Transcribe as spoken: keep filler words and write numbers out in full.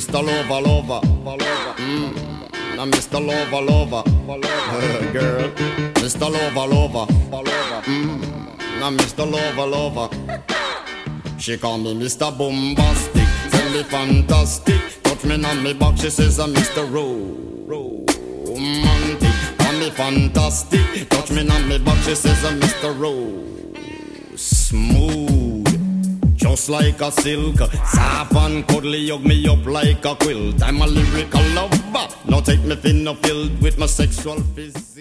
Mister Lover, Lover, mm. Now Mister Lover, Lover, girl. Mister Lover, Lover, mm. Now Mister Lover, Lover. She call me Mister Bombastic, tell me fantastic. Touch me on me back, she says I'm Mister Romantic. Call me fantastic, touch me on me back, she says I'm Mister Smooth. Just like a silk, soft and cuddly, hug me up like a quilt. I'm a lyrical lover, now take me thin or filled with my sexual physique.